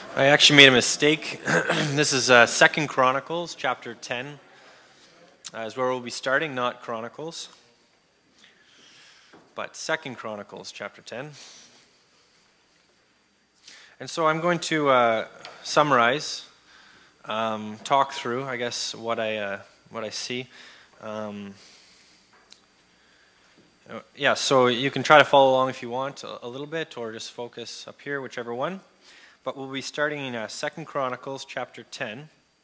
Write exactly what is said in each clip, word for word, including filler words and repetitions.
I actually made a mistake. This is uh, Second Chronicles, chapter ten, uh, is where we'll be starting, not Chronicles, but Second Chronicles, chapter ten. And so I'm going to uh, summarize, um, talk through, I guess, what I uh, what I see. Um, yeah, so you can try to follow along if you want a, a little bit, or just focus up here, whichever one. But we'll be starting in uh, Second Chronicles, chapter ten.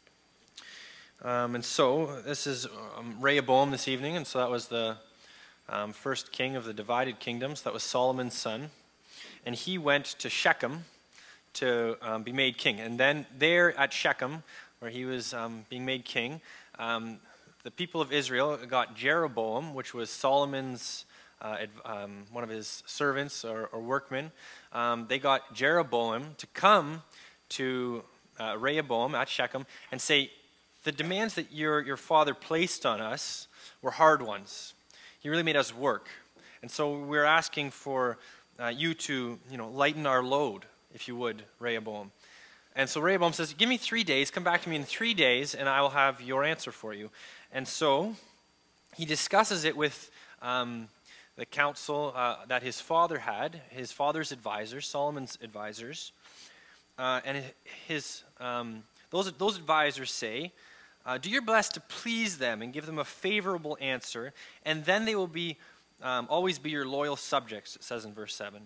Um, and so, this is um, Rehoboam this evening, and so that was the um, first king of the divided kingdoms. That was Solomon's son. And he went to Shechem to um, be made king. And then there at Shechem, where he was um, being made king, um, the people of Israel got Jeroboam, which was Solomon's, uh, um, one of his servants or, or workmen. Um, they got Jeroboam to come to uh, Rehoboam at Shechem and say, the demands that your, your father placed on us were hard ones. He really made us work. And so we're asking for uh, you to, you know, lighten our load, if you would, Rehoboam. And so Rehoboam says, give me three days, come back to me in three days, and I will have your answer for you. And so he discusses it with um, the council uh, that his father had, his father's advisors, Solomon's advisors. Uh, and his um, those, those advisors say, Uh, do your best to please them and give them a favorable answer, and then they will be um, always be your loyal subjects, it says in verse seven.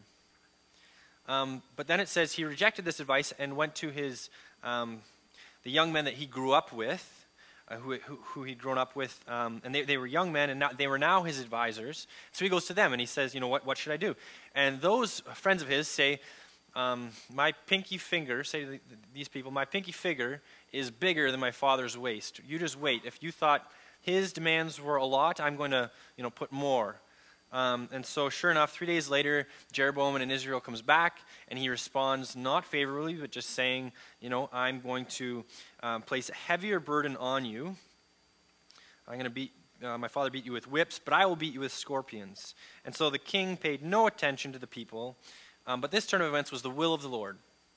Um, but then it says he rejected this advice and went to his um, the young men that he grew up with, uh, who, who, who he'd grown up with, um, and they, they were young men, and now, they were now his advisors. So he goes to them and he says, you know, what, what should I do? And those friends of his say, um, my pinky finger, say to these people, my pinky finger is bigger than my father's waist. You just wait. If you thought his demands were a lot, I'm going to, you know, put more. Um, and so, sure enough, three days later, Jeroboam in Israel comes back, and he responds not favorably, but just saying, you know, I'm going to um, place a heavier burden on you. I'm going to beat. Uh, my father beat you with whips, but I will beat you with scorpions. And so the king paid no attention to the people, um, but this turn of events was the will of the Lord.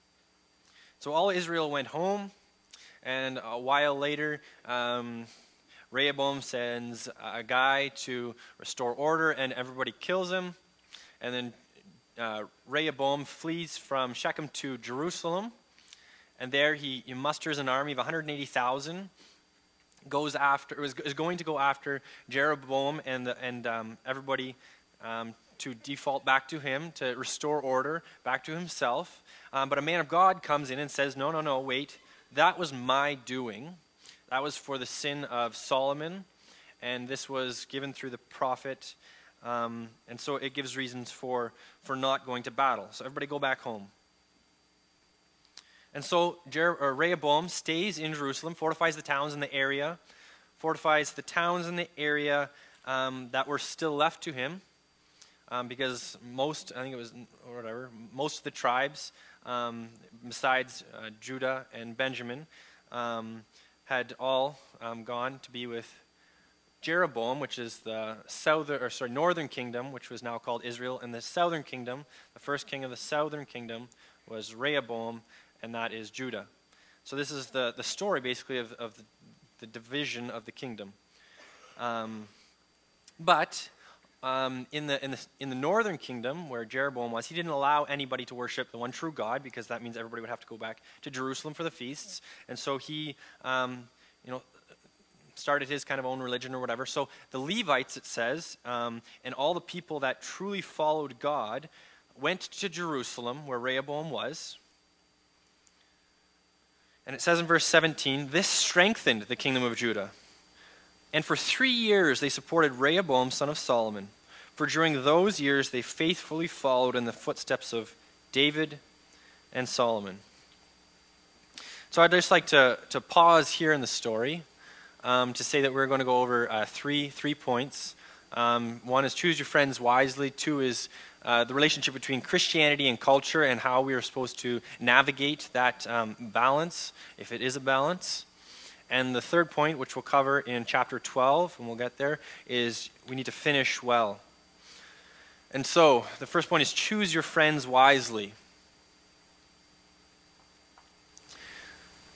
So all Israel went home. And a while later, um, Rehoboam sends a guy to restore order, and everybody kills him. And then uh, Rehoboam flees from Shechem to Jerusalem. And there he, he musters an army of one hundred eighty thousand, goes after, is, is going to go after Jeroboam and, the, and um, everybody um, to default back to him, to restore order back to himself. Um, but a man of God comes in and says, no, no, no, wait. That was my doing. That was for the sin of Solomon, and this was given through the prophet, um, and so it gives reasons for, for not going to battle. So everybody go back home. And so Jer- or Rehoboam stays in Jerusalem, fortifies the towns in the area, fortifies the towns in the area um, that were still left to him, um, because most, I think it was, or whatever, most of the tribes, Um, besides uh, Judah and Benjamin, um, had all um, gone to be with Jeroboam, which is the southern, or sorry, northern kingdom, which was now called Israel, and the southern kingdom, the first king of the southern kingdom, was Rehoboam, and that is Judah. So this is the, the story, basically, of, of the, the division of the kingdom. Um, but Um, in the in the in the northern kingdom, where Jeroboam was, he didn't allow anybody to worship the one true God, because that means everybody would have to go back to Jerusalem for the feasts. And so he, um, you know, started his kind of own religion or whatever. So the Levites, it says, um, and all the people that truly followed God went to Jerusalem, where Rehoboam was. And it says in verse seventeen, this strengthened the kingdom of Judah. And for three years they supported Rehoboam, son of Solomon. For during those years they faithfully followed in the footsteps of David and Solomon. So I'd just like to, to pause here in the story um, to say that we're going to go over uh, three, three points. Um, one is choose your friends wisely. Two is uh, the relationship between Christianity and culture, and how we are supposed to navigate that um, balance, if it is a balance. And the third point, which we'll cover in chapter twelve, and we'll get there, is we need to finish well. And so, the first point is choose your friends wisely.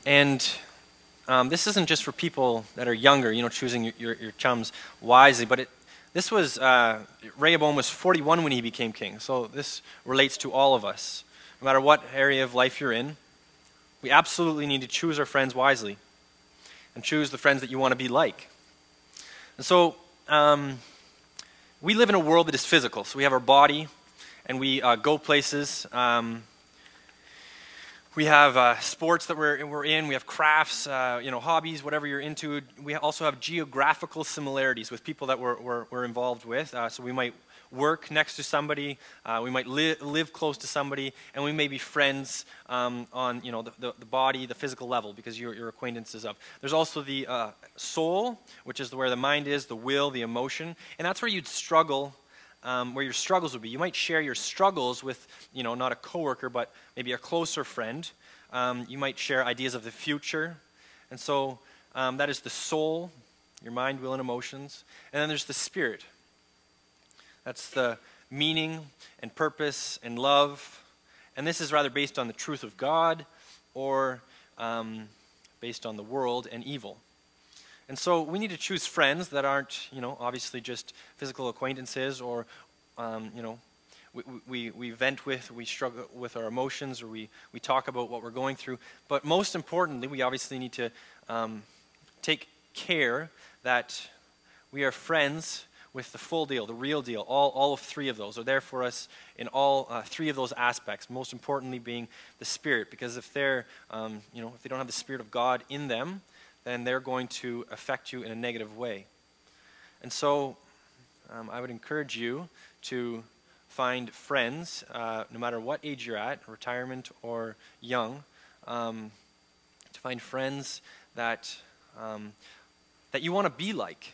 And um, this isn't just for people that are younger, you know, choosing your, your, your chums wisely, but it, this was, uh, Rehoboam was forty-one when he became king, so this relates to all of us. No matter what area of life you're in, we absolutely need to choose our friends wisely and choose the friends that you want to be like. And so, um, we live in a world that is physical, so we have our body, and we uh, go places. Um, we have uh, sports that we're, we're in, we have crafts, uh, you know, hobbies, whatever you're into. We also have geographical similarities with people that we're, we're, we're involved with. Uh, so we might work next to somebody, uh, we might li live close to somebody, and we may be friends um, on, you know, the, the, the body, the physical level, because you're, you're acquaintances of. There's also the uh, soul, which is where the mind is, the will, the emotion, and that's where you'd struggle, um, where your struggles would be. You might share your struggles with, you know, not a coworker, but maybe a closer friend. Um, you might share ideas of the future, and so um, that is the soul, your mind, will, and emotions, and then there's the spirit. That's the meaning and purpose and love. And this is rather based on the truth of God or um, based on the world and evil. And so we need to choose friends that aren't, you know, obviously just physical acquaintances or, um, you know, we, we, we vent with, we struggle with our emotions, or we, we talk about what we're going through. But most importantly, we obviously need to um, take care that we are friends with the full deal, the real deal. All, all of three of those are there for us in all uh, three of those aspects, most importantly being the Spirit, because if they're, um, you know, if they don't have the Spirit of God in them, then they're going to affect you in a negative way. And so um, I would encourage you to find friends, uh, no matter what age you're at, retirement or young, um, to find friends that, um, that you want to be like.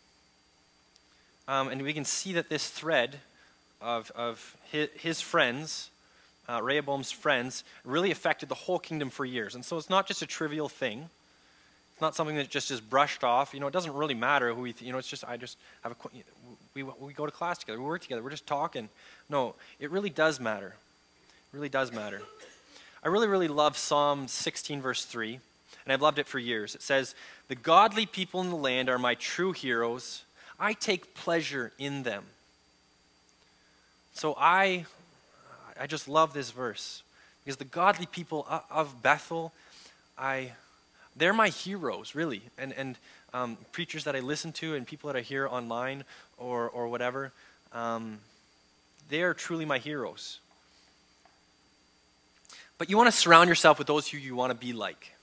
Um, and we can see that this thread of, of his, his friends, uh, Rehoboam's friends, really affected the whole kingdom for years. And so it's not just a trivial thing. It's not something that just is brushed off. You know, it doesn't really matter who we, th you know, it's just, I just have a, we, we go to class together, we work together, we're just talking. No, it really does matter. It really does matter. I really, really love Psalm sixteen, verse three, and I've loved it for years. It says, "The godly people in the land are my true heroes. I take pleasure in them." So I, I just love this verse, because the godly people of Bethel, I, they're my heroes, really, and and um, preachers that I listen to and people that I hear online or or whatever, um, they are truly my heroes. But you want to surround yourself with those who you want to be like.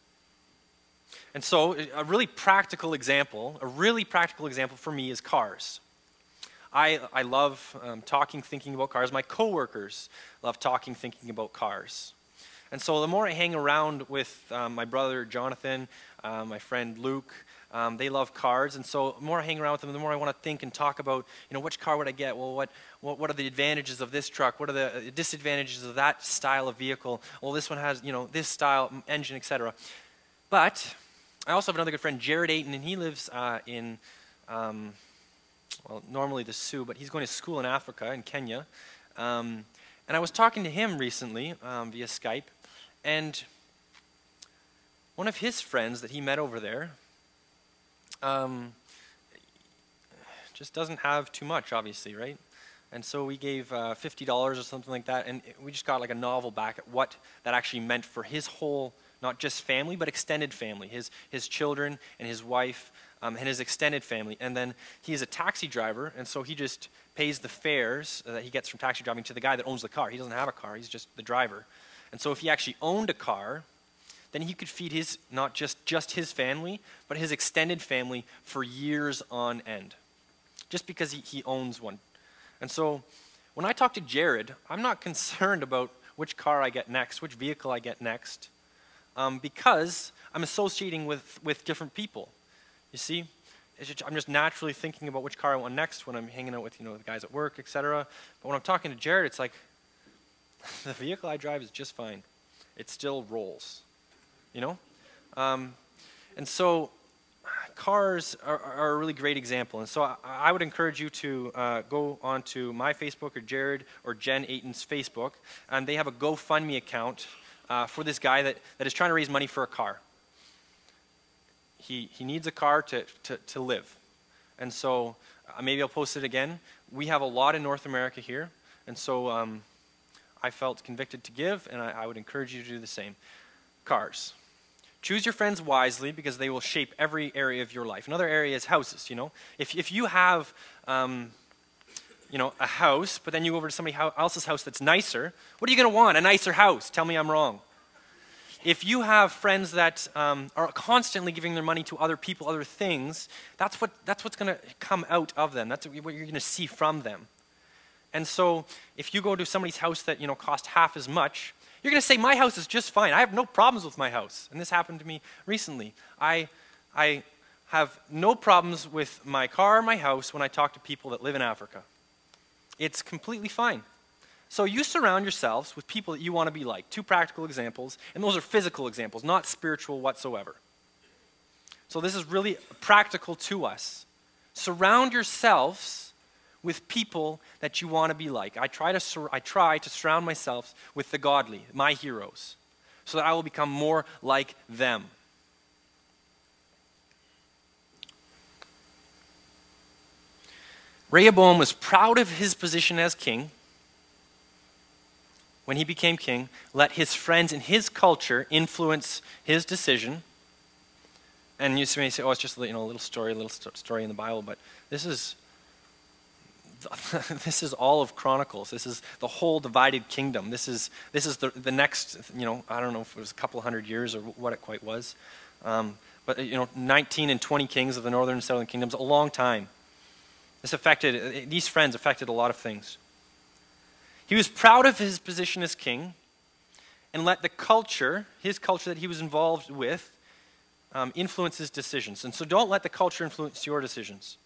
And so a really practical example, a really practical example for me is cars. I, I love um, talking, thinking about cars. My coworkers love talking, thinking about cars. And so the more I hang around with um, my brother Jonathan, uh, my friend Luke, um, they love cars. And so the more I hang around with them, the more I want to think and talk about, you know, which car would I get? Well, what, what, what are the advantages of this truck? What are the disadvantages of that style of vehicle? Well, this one has, you know, this style engine, et cetera. But I also have another good friend, Jared Ayton, and he lives uh, in, um, well, normally the Sioux, but he's going to school in Africa, in Kenya. Um, and I was talking to him recently um, via Skype, and one of his friends that he met over there um, just doesn't have too much, obviously, right? And so we gave uh, fifty dollars or something like that, and we just got like a novel back at what that actually meant for his whole, not just family, but extended family, his, his children and his wife um, and his extended family. And then he is a taxi driver, and so he just pays the fares that he gets from taxi driving to the guy that owns the car. He doesn't have a car, he's just the driver. And so if he actually owned a car, then he could feed his, not just, just his family, but his extended family for years on end, just because he, he owns one. And so when I talk to Jared, I'm not concerned about which car I get next, which vehicle I get next, um, because I'm associating with, with different people. You see, it's just, I'm just naturally thinking about which car I want next when I'm hanging out with, you know, the guys at work, et cetera. But when I'm talking to Jared, it's like, the vehicle I drive is just fine. It still rolls, you know? Um, and so cars are, are a really great example. And so I, I would encourage you to uh, go onto my Facebook or Jared or Jen Ayton's Facebook. And they have a GoFundMe account uh, for this guy that, that is trying to raise money for a car. He, he needs a car to, to, to live. And so uh, maybe I'll post it again. We have a lot in North America here. And so um, I felt convicted to give, and I, I would encourage you to do the same. Cars. Choose your friends wisely because they will shape every area of your life. Another area is houses, you know. If, if you have, um, you know, a house, but then you go over to somebody else's house that's nicer, what are you going to want? A nicer house. Tell me I'm wrong. If you have friends that um, are constantly giving their money to other people, other things, that's, what, that's what's going to come out of them. That's what you're going to see from them. And so if you go to somebody's house that, you know, cost half as much, you're going to say, my house is just fine. I have no problems with my house. And this happened to me recently. I, I have no problems with my car or my house when I talk to people that live in Africa. It's completely fine. So you surround yourselves with people that you want to be like. Two practical examples, and those are physical examples, not spiritual whatsoever. So this is really practical to us. Surround yourselves with people that you want to be like. I try to sur- I try to surround myself with the godly, my heroes, so that I will become more like them. Rehoboam was proud of his position as king. When he became king, let his friends and his culture influence his decision. And you may say, oh, it's just, you know, a little story, a little st- story in the Bible, but this is this is all of Chronicles. This is the whole divided kingdom. This is this is the the next, you know, I don't know if it was a couple hundred years or what it quite was, um, but you know, nineteen and twenty kings of the northern and southern kingdoms, a long time. This affected, these friends affected a lot of things. He was proud of his position as king, and let the culture, his culture that he was involved with, um, influence his decisions. And so don't let the culture influence your decisions.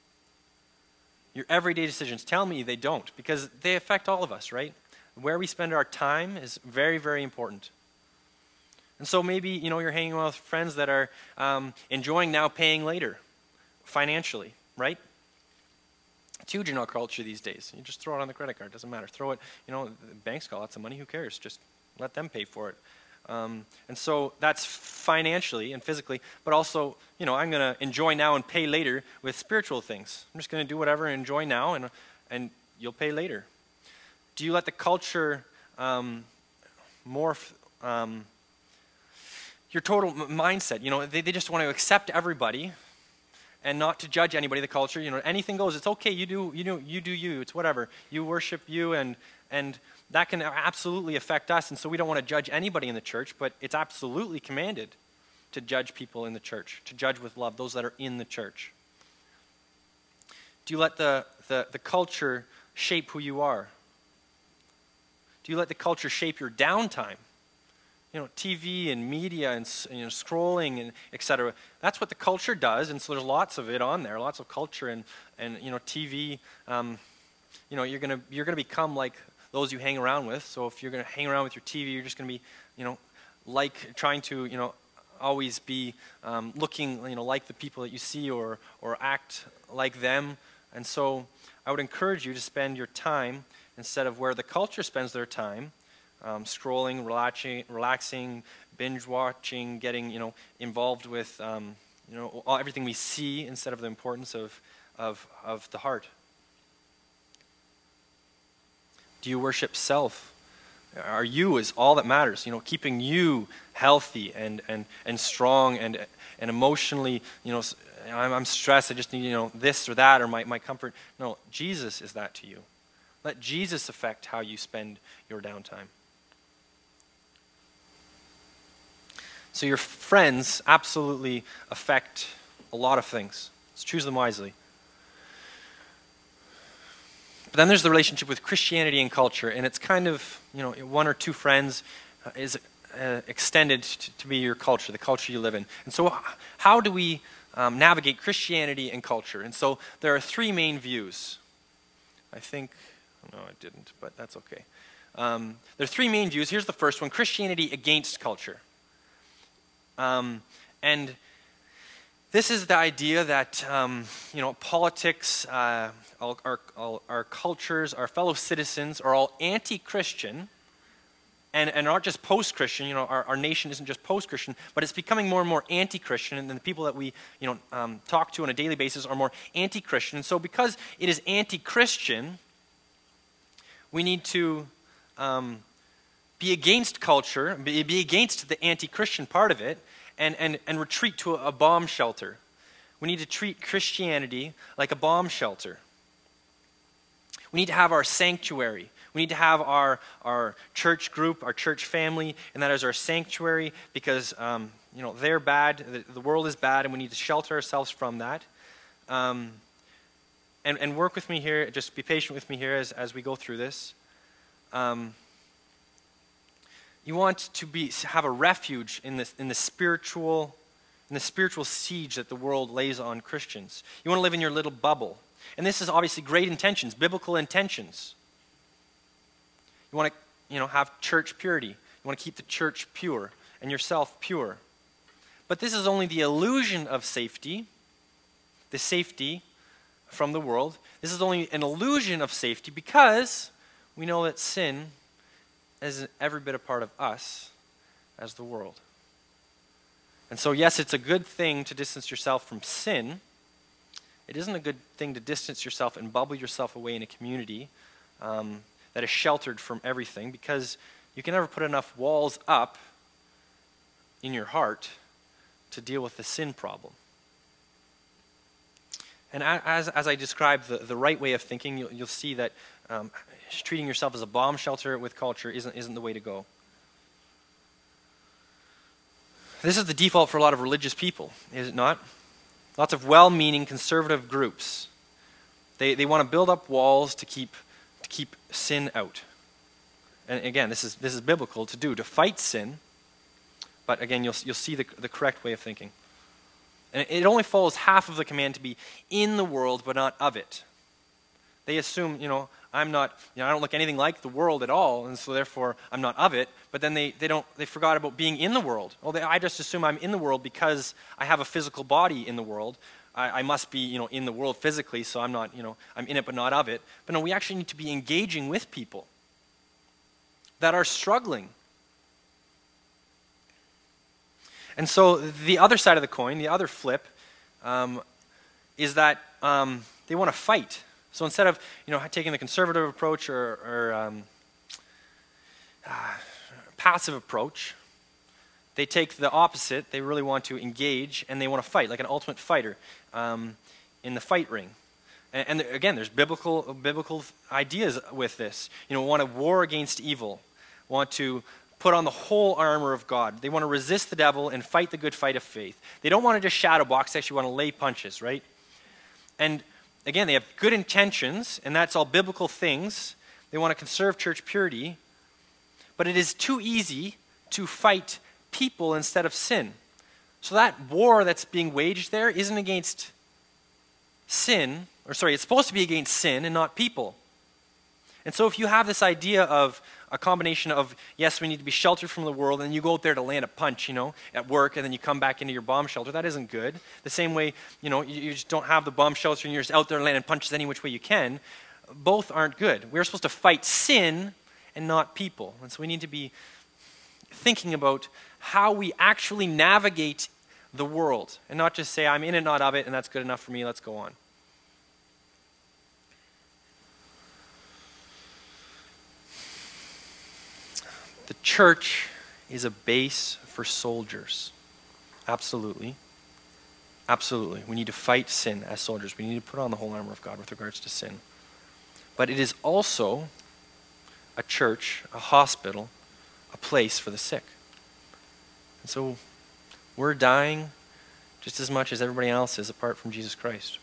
Your everyday decisions. Tell me they don't, because they affect all of us, right? Where we spend our time is very, very important. And so maybe, you know, you're hanging around with friends that are um, enjoying now paying later, financially, right? It's huge in our culture these days. You just throw it on the credit card. Doesn't matter. Throw it, you know, the bank's got lots of money. Who cares? Just let them pay for it. Um, and so that's financially and physically, but also, you know, I'm going to enjoy now and pay later with spiritual things. I'm just going to do whatever and enjoy now, and and you'll pay later. Do you let the culture um, morph um, your total m- mindset? You know, they, they just want to accept everybody and not to judge anybody, the culture. You know, anything goes. It's okay. You do, you do, you do you. It's whatever. You worship you, and and that can absolutely affect us. And so we don't want to judge anybody in the church, but it's absolutely commanded to judge people in the church, to judge with love those that are in the church. Do you let the the, the culture shape who you are? Do you let the culture shape your downtime? You know, T V and media and, you know, scrolling and et cetera. That's what the culture does, and so there's lots of it on there, lots of culture and and you know, T V. Um, you know, you're gonna you're gonna become like those you hang around with. So if you're gonna hang around with your T V, you're just gonna be, you know, like trying to, you know, always be um, looking, you know, like the people that you see or or act like them. And so I would encourage you to spend your time instead of where the culture spends their time. Um, scrolling, relaxing, relaxing, binge watching, getting, you know, involved with um, you know, all, everything we see instead of the importance of of of the heart. Do you worship self? Are you is all that matters? You know, keeping you healthy and and and strong and and emotionally, you know, I'm, I'm stressed. I just need, you know, this or that or my my comfort. No, Jesus is that to you. Let Jesus affect how you spend your downtime. So your friends absolutely affect a lot of things. Let's choose them wisely. But then there's the relationship with Christianity and culture, and it's kind of, you know, one or two friends uh, is uh, extended to, to be your culture, the culture you live in. And so how do we um, navigate Christianity and culture? And so there are three main views. I think, no, I didn't, but that's okay. Um, there are three main views. Here's the first one: Christianity against culture. Um, and this is the idea that, um, you know, politics, uh, our, our, our cultures, our fellow citizens are all anti-Christian and, and not just post-Christian. You know, our, our nation isn't just post-Christian, but it's becoming more and more anti-Christian, and then the people that we, you know, um, talk to on a daily basis are more anti-Christian. And so because it is anti-Christian, we need to um, be against culture, be, be against the anti-Christian part of it, and, and, and retreat to a, a bomb shelter. We need to treat Christianity like a bomb shelter. We need to have our sanctuary. We need to have our, our church group, our church family, and that is our sanctuary because, um, you know, they're bad, the, the world is bad, and we need to shelter ourselves from that. Um, and, and work with me here, just be patient with me here as, as we go through this. Um, you want to be have a refuge in this in the spiritual in the spiritual siege that the world lays on Christians. You want to live in your little bubble. And this is obviously great intentions, biblical intentions. You want to, you know, have church purity. You want to keep the church pure and yourself pure. But this is only the illusion of safety, the safety from the world. This is only an illusion of safety because we know that sin is every bit a part of us as the world. And so, yes, it's a good thing to distance yourself from sin. It isn't a good thing to distance yourself and bubble yourself away in a community um, that is sheltered from everything, because you can never put enough walls up in your heart to deal with the sin problem. And as, as I describe the, the right way of thinking, you'll, you'll see that um, treating yourself as a bomb shelter with culture isn't, isn't the way to go. This is the default for a lot of religious people, is it not? Lots of well-meaning conservative groups. They, they want to build up walls to keep, to keep sin out. And again, this is, this is biblical to do, to fight sin. But again, you'll, you'll see the, the correct way of thinking. And it only follows half of the command to be in the world, but not of it. They assume, you know, I'm not, you know, I don't look anything like the world at all, and so therefore I'm not of it. But then they, they don't, they forgot about being in the world. Oh, they, I just assume I'm in the world because I have a physical body in the world. I, I must be, you know, in the world physically, so I'm not, you know, I'm in it but not of it. But no, we actually need to be engaging with people that are struggling. And so the other side of the coin, the other flip, um, is that um, they want to fight. So instead of, you know, taking the conservative approach or, or um, uh, passive approach, they take the opposite. They really want to engage and they want to fight, like an ultimate fighter um, in the fight ring. And, and again, there's biblical biblical ideas with this. You know, want to war against evil, want to put on the whole armor of God. They want to resist the devil and fight the good fight of faith. They don't want to just shadow box. They actually want to lay punches, right? And again, they have good intentions, and that's all biblical things. They want to conserve church purity. But it is too easy to fight people instead of sin. So that war that's being waged there isn't against sin, or sorry, it's supposed to be against sin and not people. And so if you have this idea of a combination of, yes, we need to be sheltered from the world, and you go out there to land a punch, you know, at work, and then you come back into your bomb shelter, that isn't good. The same way, you know, you, you just don't have the bomb shelter and you're just out there landing punches any which way you can. Both aren't good. We're supposed to fight sin and not people. And so we need to be thinking about how we actually navigate the world, and not just say, I'm in it, not of it, and that's good enough for me, let's go on. The church is a base for soldiers. Absolutely. Absolutely. We need to fight sin as soldiers. We need to put on the whole armor of God with regards to sin. But it is also a church, a hospital, a place for the sick. And so we're dying just as much as everybody else is apart from Jesus Christ.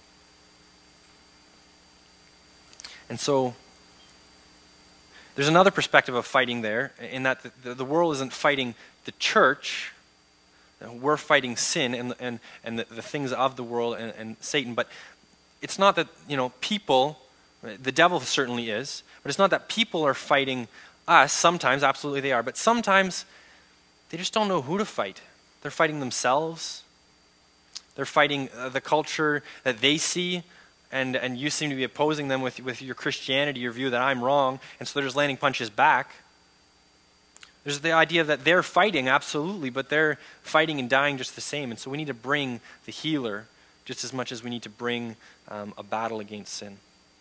And so there's another perspective of fighting there, in that the, the world isn't fighting the church. We're fighting sin and and, and the, the things of the world and, and Satan. But it's not that, you know, people, the devil certainly is, but it's not that people are fighting us. Sometimes, absolutely they are. But sometimes they just don't know who to fight. They're fighting themselves. They're fighting uh, the culture that they see. And and you seem to be opposing them with, with your Christianity, your view that I'm wrong, and so they're just landing punches back. There's the idea that they're fighting, absolutely, but they're fighting and dying just the same. And so we need to bring the healer just as much as we need to bring um, a battle against sin.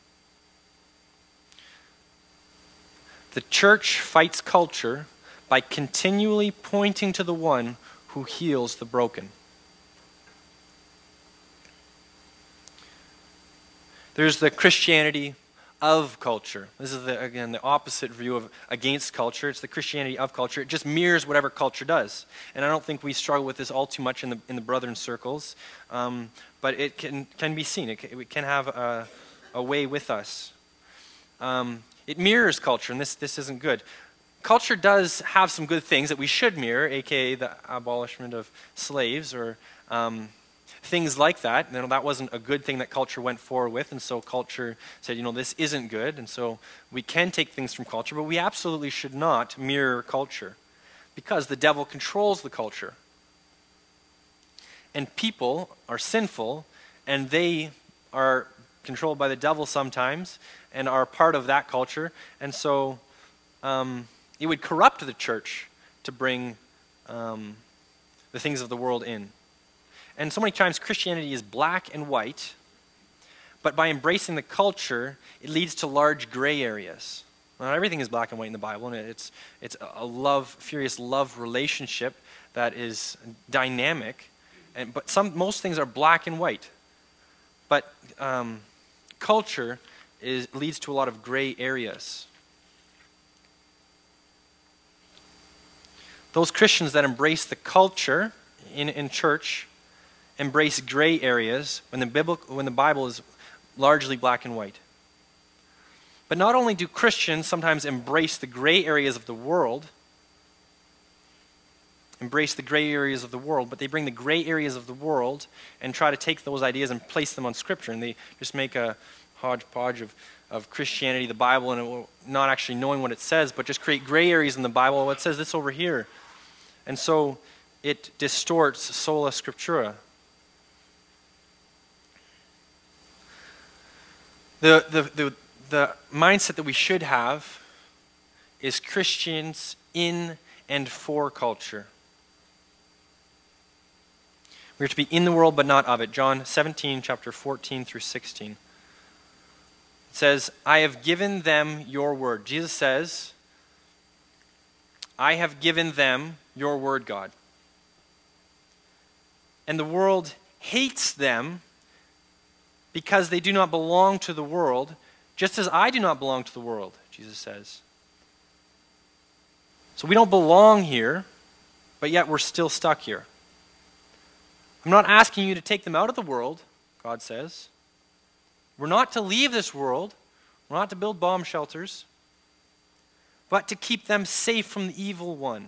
The church fights culture by continually pointing to the one who heals the broken. There's the Christianity of culture. This is, the, again, the opposite view of against culture. It's the Christianity of culture. It just mirrors whatever culture does. And I don't think we struggle with this all too much in the in the brethren circles, um, but it can, can be seen. It can, it can have a, a way with us. Um, it mirrors culture, and this, this isn't good. Culture does have some good things that we should mirror, aka the abolishment of slaves, or um, things like that. You know, that wasn't a good thing that culture went forward with, and so culture said, you know, this isn't good, and so we can take things from culture, but we absolutely should not mirror culture, because the devil controls the culture. And people are sinful, and they are controlled by the devil sometimes, and are part of that culture, and so um, it would corrupt the church to bring um, the things of the world in. And so many times Christianity is black and white, but by embracing the culture, it leads to large gray areas. Not everything is black and white in the Bible, and it's it's a love, furious love relationship that is dynamic, and but some most things are black and white. But um, culture is leads to a lot of gray areas. Those Christians that embrace the culture in, in church embrace gray areas when the biblical, when the Bible is largely black and white. But not only do Christians sometimes embrace the gray areas of the world, embrace the gray areas of the world, but they bring the gray areas of the world and try to take those ideas and place them on Scripture, and they just make a hodgepodge of, of Christianity, the Bible, and it will, not actually knowing what it says, but just create gray areas in the Bible. Well, it says this over here. And so it distorts sola scriptura. The, the, the, the mindset that we should have is Christians in and for culture. We are to be in the world but not of it. John seventeen, chapter fourteen through sixteen. It says, I have given them your word. Jesus says, I have given them your word, God. And the world hates them because they do not belong to the world, just as I do not belong to the world, Jesus says. So we don't belong here, but yet we're still stuck here. I'm not asking you to take them out of the world, God says. We're not to leave this world. We're not to build bomb shelters, but to keep them safe from the evil one.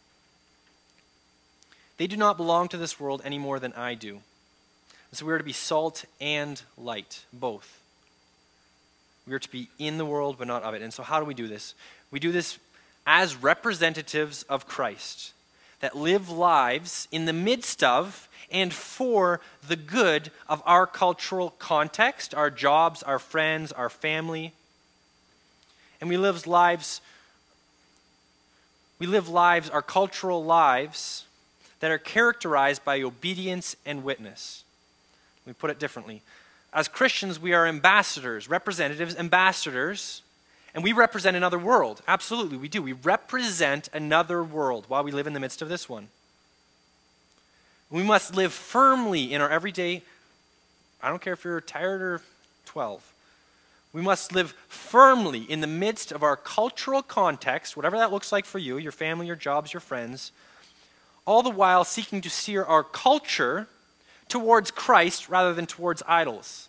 They do not belong to this world any more than I do. And so we are to be salt and light, both. We are to be in the world, but not of it. And so how do we do this? We do this as representatives of Christ that live lives in the midst of and for the good of our cultural context, our jobs, our friends, our family. And we live lives, we live lives, our cultural lives, that are characterized by obedience and witness. Let me put it differently. As Christians, we are ambassadors, representatives, ambassadors, and we represent another world. Absolutely, we do. We represent another world while we live in the midst of this one. We must live firmly in our everyday, I don't care if you're tired or twelve. We must live firmly in the midst of our cultural context, whatever that looks like for you, your family, your jobs, your friends, all the while seeking to steer our culture towards Christ rather than towards idols.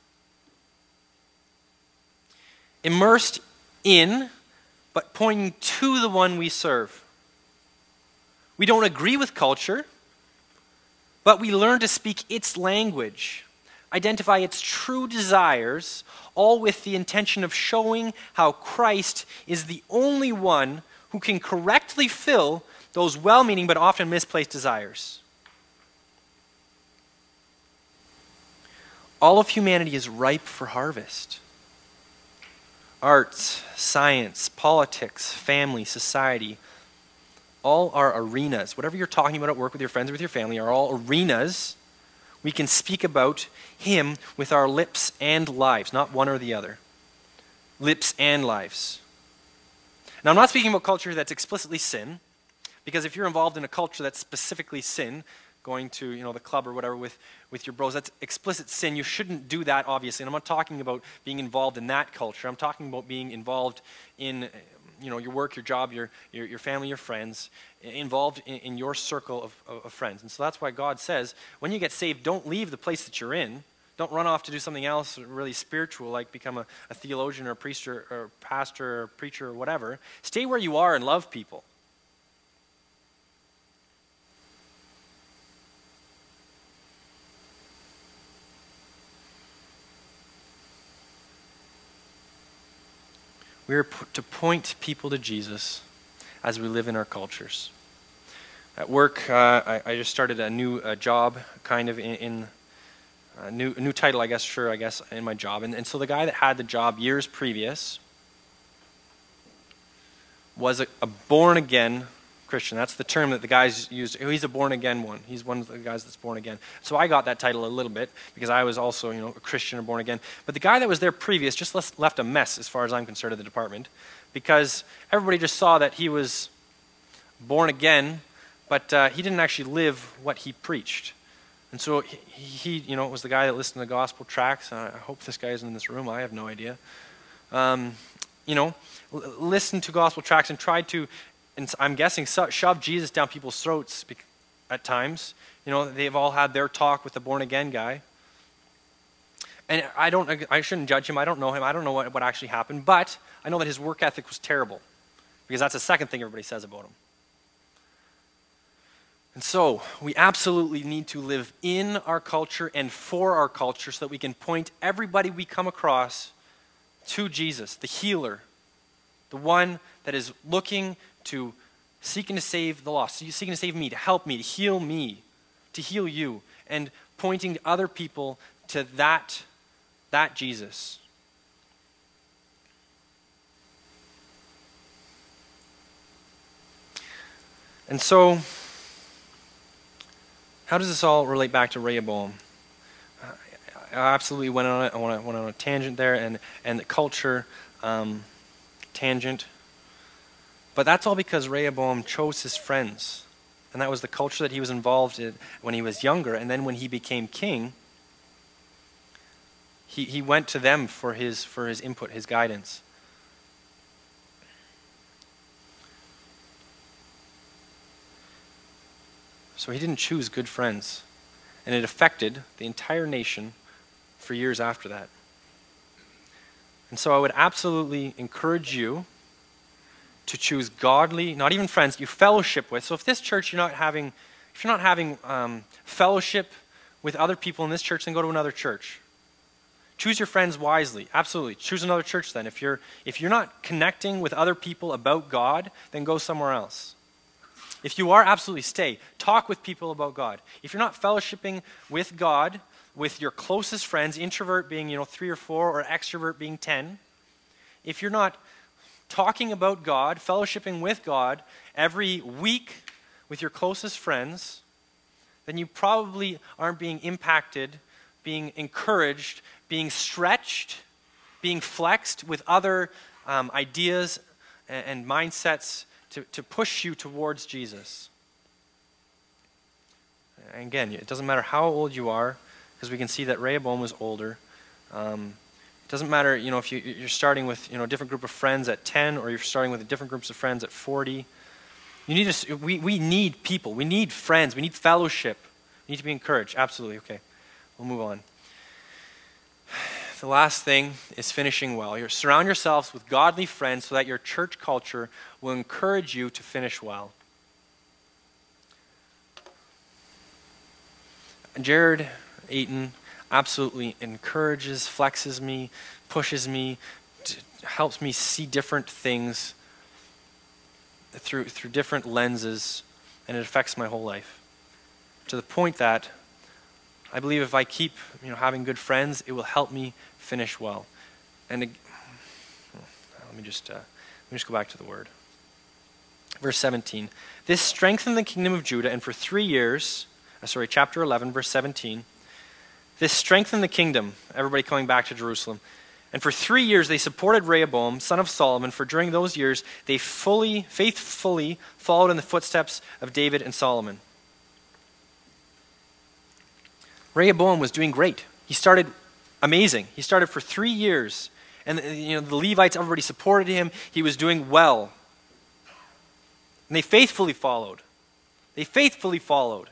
Immersed in, but pointing to the one we serve. We don't agree with culture, but we learn to speak its language, identify its true desires, all with the intention of showing how Christ is the only one who can correctly fill those well-meaning but often misplaced desires. All of humanity is ripe for harvest. Arts, science, politics, family, society. all are arenas. Whatever you're talking about at work with your friends or with your family are all arenas. We can speak about him with our lips and lives, not one or the other. Lips and lives. Now, I'm not speaking about culture that's explicitly sin, because if you're involved in a culture that's specifically sin, going to, you know, the club or whatever with, with your bros, that's explicit sin. You shouldn't do that, obviously. And I'm not talking about being involved in that culture. I'm talking about being involved in, you know, your work, your job, your your, your family, your friends, involved in, in your circle of, of, of friends. And so that's why God says, when you get saved, don't leave the place that you're in. Don't run off to do something else really spiritual, like become a, a theologian or a priest or, or a pastor or a preacher or whatever. Stay where you are and love people. We are to point people to Jesus as we live in our cultures. At work, uh, I, I just started a new uh, job, kind of in, in a new, a new title, I guess, sure, I guess, in my job. And, and so the guy that had the job years previous was a, a born-again Christian. That's the term that the guys used. He's a born-again one. He's one of the guys that's born again. So I got that title a little bit because I was also, you know, a Christian or born again. But the guy that was there previous just left a mess, as far as I'm concerned, of the department, because everybody just saw that he was born again, but uh, he didn't actually live what he preached. And so he, he, you know, was the guy that listened to the gospel tracts. I hope this guy isn't in this room. I have no idea. Um, you know, l- listened to gospel tracts and tried to, and I'm guessing, shove Jesus down people's throats at times. You know, they've all had their talk with the born-again guy. And I don't, I shouldn't judge him. I don't know him. I don't know what, what actually happened. But I know that his work ethic was terrible, because that's the second thing everybody says about him. And so we absolutely need to live in our culture and for our culture so that we can point everybody we come across to Jesus, the healer, the one that is looking to, seeking to save the lost, seeking to save me, to help me, to heal me, to heal you, and pointing other people to that, that Jesus. And so, how does this all relate back to Rehoboam? I absolutely went on it. I went on a tangent there, and and the culture um, tangent. But that's all because Rehoboam chose his friends, and that was the culture that he was involved in when he was younger. And then when he became king, he he went to them for his for his input, his guidance. So he didn't choose good friends, and it affected the entire nation for years after that. And so I would absolutely encourage you to choose godly, not even friends, you fellowship with. So if this church you're not having, if you're not having um, fellowship with other people in this church, then go to another church. Choose your friends wisely. Absolutely. Choose another church then. If you're if you're not connecting with other people about God, then go somewhere else. If you are, absolutely stay. Talk with people about God. If you're not fellowshipping with God, with your closest friends, introvert being, you know, three or four, or extrovert being ten, if you're not talking about God, fellowshipping with God every week with your closest friends, then you probably aren't being impacted, being encouraged, being stretched, being flexed with other um, ideas and, and mindsets to, to push you towards Jesus. And again, it doesn't matter how old you are, because we can see that Rehoboam was older. Um, it doesn't matter, you know, if you, you're starting with, you know, a different group of friends at ten, or you're starting with different groups of friends at forty. You need to, we, we need people. We need friends. We need fellowship. We need to be encouraged. Absolutely. Okay. We'll move on. The last thing is finishing well. You surround yourselves with godly friends so that your church culture will encourage you to finish well. Jared Ayton absolutely encourages, flexes me, pushes me, t- helps me see different things through through different lenses, and it affects my whole life. To the point that I believe if I keep, you know, having good friends, it will help me finish well. And let me just uh, let me just go back to the word. Verse seventeen. This strengthened the kingdom of Judah, and for three years, uh, sorry, chapter eleven, verse seventeen. This strengthened the kingdom, everybody coming back to Jerusalem. And for three years they supported Rehoboam, son of Solomon, for during those years they fully, faithfully followed in the footsteps of David and Solomon. Rehoboam was doing great. He started amazing. He started for three years. And you know, the Levites, everybody supported him. He was doing well. And they faithfully followed. They faithfully followed.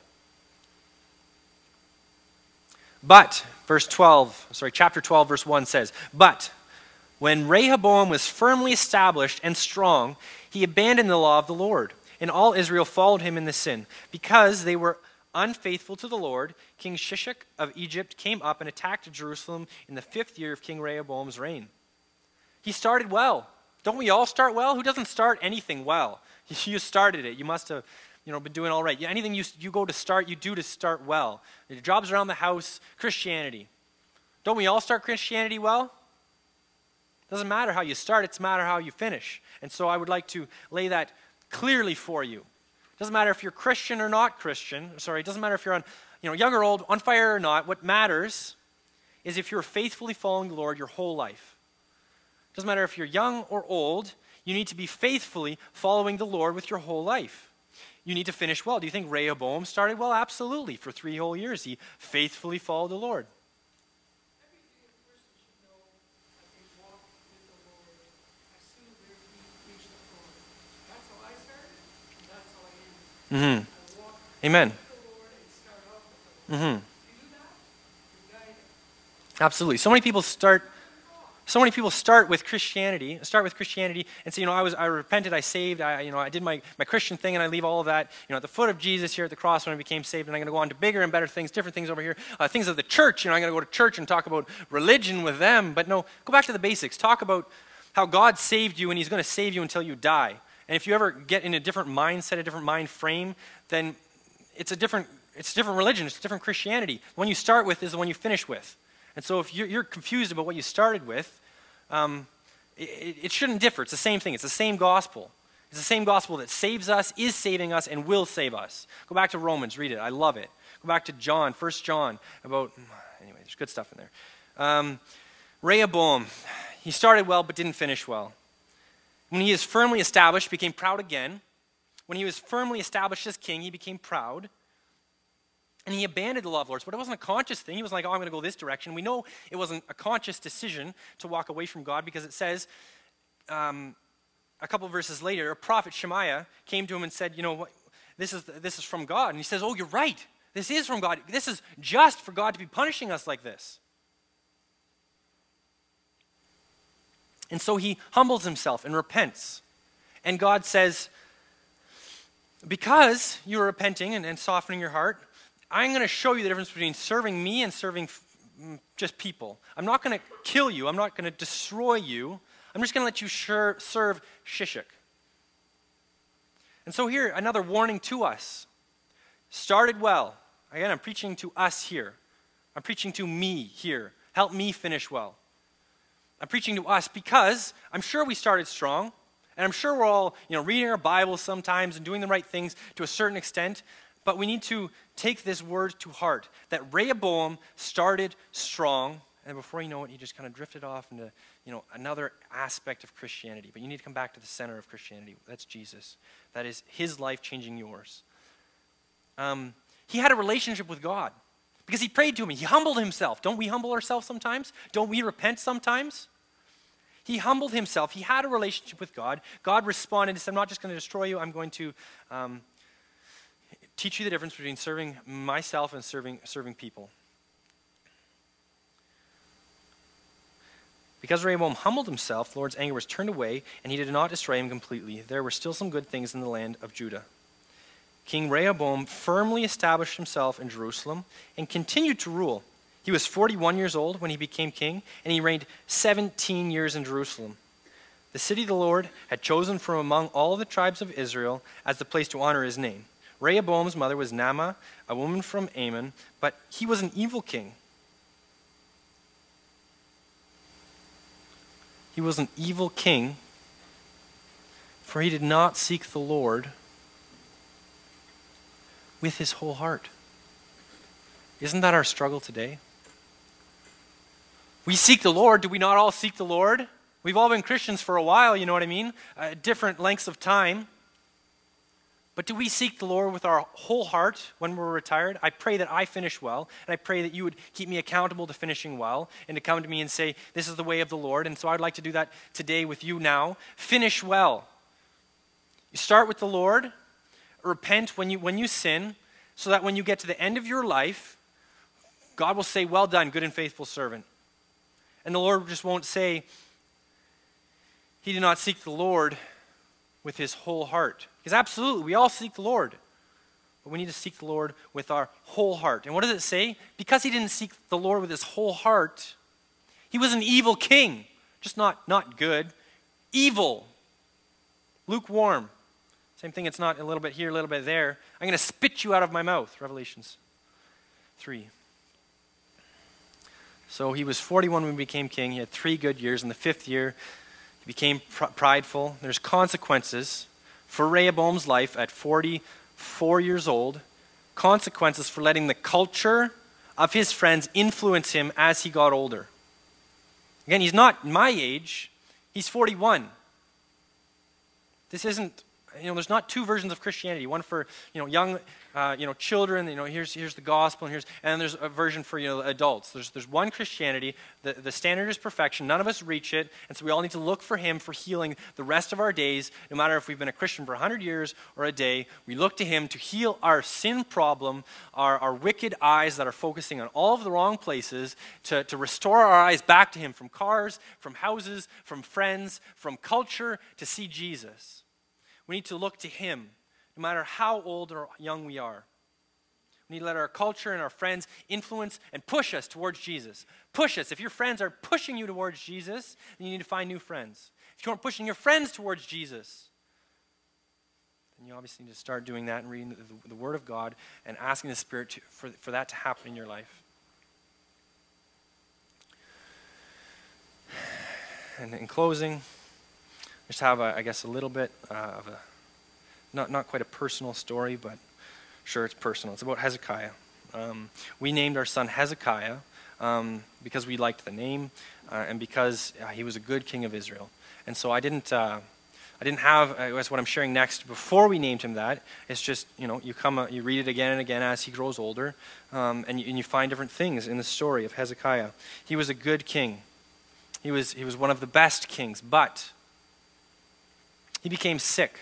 But, verse twelve, sorry, chapter twelve, verse one says, But, when Rehoboam was firmly established and strong, he abandoned the law of the Lord, and all Israel followed him in the sin. Because they were unfaithful to the Lord, King Shishak of Egypt came up and attacked Jerusalem in the fifth year of King Rehoboam's reign. He started well. Don't we all start well? Who doesn't start anything well? You started it. You must have, you know, been doing all right. Anything you, you go to start, you do to start well. Your jobs around the house, Christianity. Don't we all start Christianity well? Doesn't matter how you start, it's a matter how you finish. And so I would like to lay that clearly for you. Doesn't matter if you're Christian or not Christian. Sorry, it doesn't matter if you're on, you know, young or old, on fire or not. What matters is if you're faithfully following the Lord your whole life. Doesn't matter if you're young or old, you need to be faithfully following the Lord with your whole life. You need to finish well. Do you think Rehoboam started well? Absolutely. For three whole years, he faithfully followed the Lord. Every person should know that they walk with the Lord as soon as they reach the throne. That's how I started, and that's how I ended. Mm-hmm. I walk Amen. with the Lord and start off with the Lord. Mm-hmm. If you do that, you're guided. Absolutely. So many people start So many people start with Christianity, start with Christianity and say, you know, I was, I repented, I saved, I, you know, I did my, my Christian thing, and I leave all of that, you know, at the foot of Jesus here at the cross when I became saved, and I'm going to go on to bigger and better things, different things over here, uh, things of the church. You know, I'm going to go to church and talk about religion with them. But no, go back to the basics. Talk about how God saved you, and He's going to save you until you die. And if you ever get in a different mindset, a different mind frame, then it's a different, it's a different religion. It's a different Christianity. The one you start with is the one you finish with. And so if you're, you're confused about what you started with, Um, it, it shouldn't differ. It's the same thing. It's the same gospel. It's the same gospel that saves us, is saving us, and will save us. Go back to Romans. Read it. I love it. Go back to John, First John, about, anyway, there's good stuff in there. Um, Rehoboam, he started well but didn't finish well. When he is firmly established, became proud again. When he was firmly established as king, he became proud. And he abandoned the law of the Lord. But it wasn't a conscious thing. He was like, oh, I'm going to go this direction. We know it wasn't a conscious decision to walk away from God, because it says um, a couple of verses later, a prophet Shemaiah came to him and said, you know, what, this is, this is from God. And he says, oh, you're right. This is from God. This is just for God to be punishing us like this. And so he humbles himself and repents. And God says, because you're repenting and, and softening your heart, I'm going to show you the difference between serving me and serving f- just people. I'm not going to kill you. I'm not going to destroy you. I'm just going to let you sure, serve Shishak. And so here, another warning to us. Started well. Again, I'm preaching to us here. I'm preaching to me here. Help me finish well. I'm preaching to us because I'm sure we started strong, and I'm sure we're all, you know, reading our Bibles sometimes and doing the right things to a certain extent. But we need to take this word to heart, that Rehoboam started strong, and before you know it, he just kind of drifted off into, you know, another aspect of Christianity. But you need to come back to the center of Christianity. That's Jesus. That is his life changing yours. Um, he had a relationship with God because he prayed to him. He humbled himself. Don't we humble ourselves sometimes? Don't we repent sometimes? He humbled himself. He had a relationship with God. God responded and said, I'm not just going to destroy you. I'm going to Um, teach you the difference between serving myself and serving serving people. Because Rehoboam humbled himself, the Lord's anger was turned away, and he did not destroy him completely. There were still some good things in the land of Judah. King Rehoboam firmly established himself in Jerusalem and continued to rule. He was forty-one years old when he became king, and he reigned seventeen years in Jerusalem. The city the Lord had chosen from among all the tribes of Israel as the place to honor his name. Rehoboam's mother was Naamah, a woman from Ammon, but he was an evil king. He was an evil king For he did not seek the Lord with his whole heart. Isn't that our struggle today? We seek the Lord. Do we not all seek the Lord? We've all been Christians for a while, you know what I mean? Uh, different lengths of time. But do we seek the Lord with our whole heart when we're retired? I pray that I finish well, and I pray that you would keep me accountable to finishing well, and to come to me and say, this is the way of the Lord. And so I'd like to do that today with you now. Finish well. You start with the Lord. Repent when you, when you sin, so that when you get to the end of your life, God will say, well done, good and faithful servant. And the Lord just won't say, he did not seek the Lord with his whole heart. Because absolutely, we all seek the Lord. But we need to seek the Lord with our whole heart. And what does it say? Because he didn't seek the Lord with his whole heart, he was an evil king. Just not, not good. Evil. Lukewarm. Same thing, it's not a little bit here, a little bit there. I'm going to spit you out of my mouth. Revelations three. So he was forty-one when he became king. He had three good years. In the fifth year, he became pr- prideful. There's consequences for Rehoboam's life at forty-four years old. Consequences for letting the culture of his friends influence him as he got older. Again, he's not my age. He's forty-one. This isn't, you know, there's not two versions of Christianity. One for, you know, young, uh, you know, children. You know, here's here's the gospel, and here's, and then there's a version for, you know, adults. There's there's one Christianity. The the standard is perfection. None of us reach it, and so we all need to look for Him for healing the rest of our days. No matter if we've been a Christian for a hundred years or a day, we look to Him to heal our sin problem, our our wicked eyes that are focusing on all of the wrong places, to to restore our eyes back to Him from cars, from houses, from friends, from culture, to see Jesus. We need to look to Him, no matter how old or young we are. We need to let our culture and our friends influence and push us towards Jesus. Push us. If your friends are pushing you towards Jesus, then you need to find new friends. If you aren't pushing your friends towards Jesus, then you obviously need to start doing that and reading the, the Word of God and asking the Spirit to, for, for that to happen in your life. And in closing, just have, a, I guess, a little bit uh, of a, not not quite a personal story, but sure, it's personal. It's about Hezekiah. Um, we named our son Hezekiah um, because we liked the name uh, and because uh, he was a good king of Israel. And so I didn't, uh, I didn't have. I guess what I'm sharing next before we named him that. It's just, you know, you come, uh, you read it again and again as he grows older, um, and, you, and you find different things in the story of Hezekiah. He was a good king. He was he was one of the best kings, but he became sick.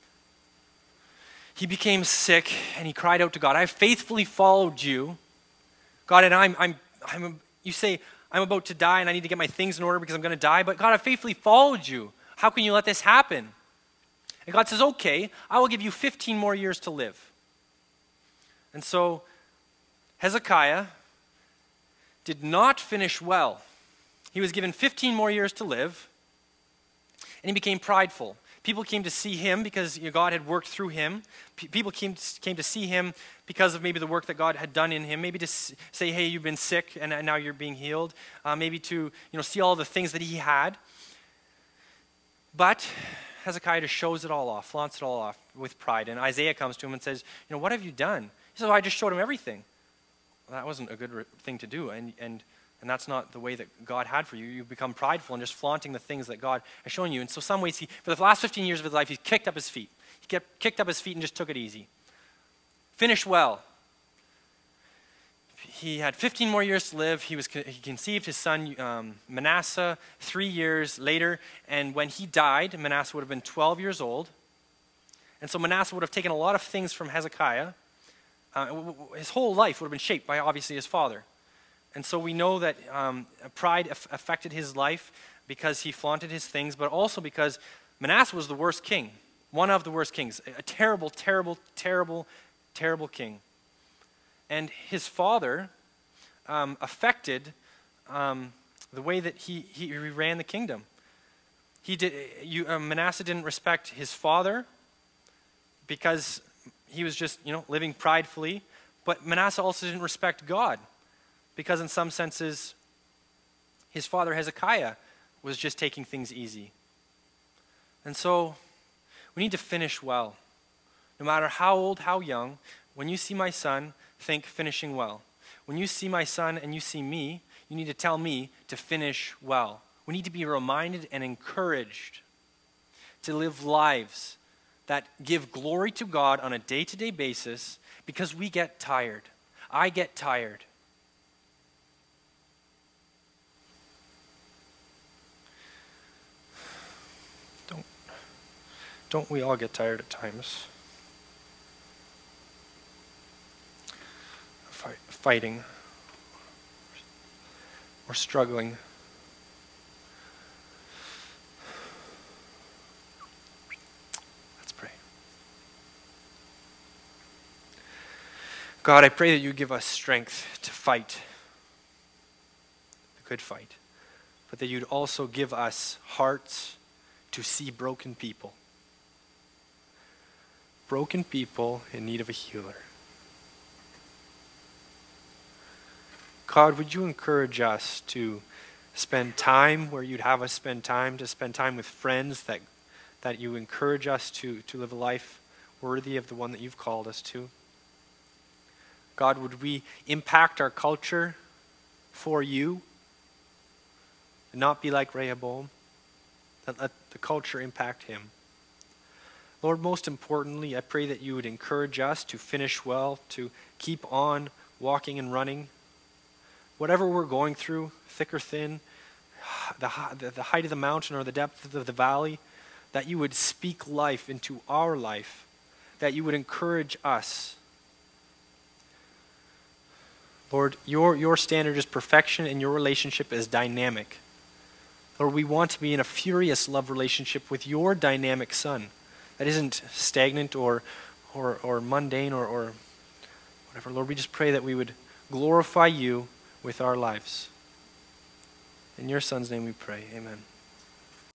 He became sick, and he cried out to God, I faithfully followed you, God, and I'm, I'm, I'm, you say, I'm about to die, and I need to get my things in order because I'm going to die, but God, I faithfully followed you. How can you let this happen? And God says, okay, I will give you fifteen more years to live. And so, Hezekiah did not finish well. He was given fifteen more years to live, and he became prideful. People came to see him because, you know, God had worked through him. P- people came to, came to see him because of maybe the work that God had done in him. Maybe to s- say, hey, you've been sick and, and now you're being healed. Uh, maybe to, you know, see all the things that he had. But Hezekiah just shows it all off, flaunts it all off with pride. And Isaiah comes to him and says, you know, what have you done? He says, well, I just showed him everything. Well, that wasn't a good re- thing to do. And and And that's not the way that God had for you. You become prideful and just flaunting the things that God has shown you. And so some ways, he, for the last fifteen years of his life, he's kicked up his feet. He kept, kicked up his feet and just took it easy. Finished well. He had fifteen more years to live. He was he conceived his son um, Manasseh three years later. And when he died, Manasseh would have been twelve years old. And so Manasseh would have taken a lot of things from Hezekiah. Uh, his whole life would have been shaped by, obviously, his father. And so we know that um, pride af- affected his life because he flaunted his things, but also because Manasseh was the worst king, one of the worst kings, a terrible, terrible, terrible, terrible king. And his father um, affected um, the way that he, he ran the kingdom. He did. You, uh, Manasseh didn't respect his father because he was just, you know, living pridefully, but Manasseh also didn't respect God. Because in some senses, his father Hezekiah was just taking things easy. And so We need to finish well. No matter how old, how young, when you see my son, think finishing well. When you see my son and you see me, you need to tell me to finish well. We need to be reminded and encouraged to live lives that give glory to God on a day-to-day basis because we get tired. I get tired. Don't, don't we all get tired at times? Fight, fighting or struggling. Let's pray. God, I pray that you give us strength to fight the good fight, but that you'd also give us hearts to see broken people. Broken people in need of a healer. God, would you encourage us to spend time where you'd have us spend time, to spend time with friends that that you encourage us to, to live a life worthy of the one that you've called us to? God, would we impact our culture for you and not be like Rehoboam? Let, let the culture impact him. Lord, most importantly, I pray that you would encourage us to finish well, to keep on walking and running. Whatever we're going through, thick or thin, the, the, the height of the mountain or the depth of the valley, that you would speak life into our life, that you would encourage us. Lord, your, your standard is perfection and your relationship is dynamic. Lord, we want to be in a furious love relationship with your dynamic Son that isn't stagnant or, or, or mundane or, or whatever. Lord, we just pray that we would glorify you with our lives. In your Son's name we pray. Amen.